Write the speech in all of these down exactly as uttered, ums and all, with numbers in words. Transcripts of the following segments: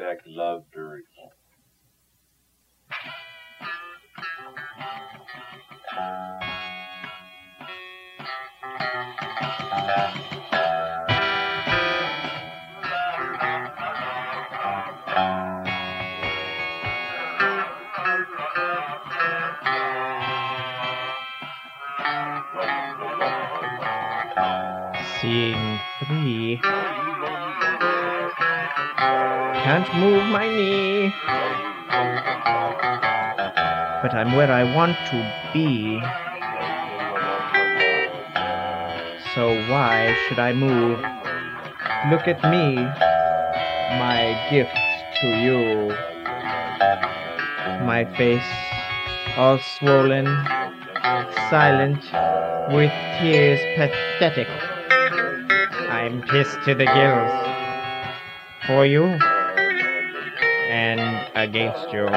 back love dirt. Scene three. Can't move my knee, but I'm where I want to be. So why should I move? Look at me, my gift to you. My face all swollen, silent, with tears pathetic. I'm pissed to the gills. For you and against you.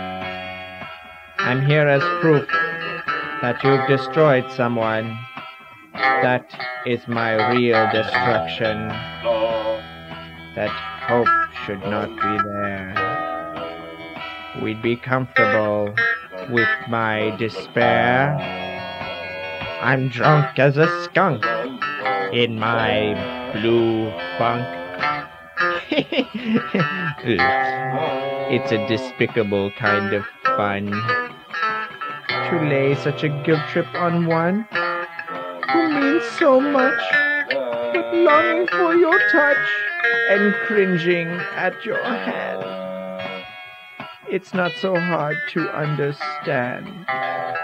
I'm here as proof that you've destroyed someone. That is my real destruction. That hope should not be there. We'd be comfortable with my despair. I'm drunk as a skunk in my blue funk. It's a despicable kind of fun to lay such a guilt trip on one who means so much, but longing for your touch and cringing at your hand. It's not so hard to understand.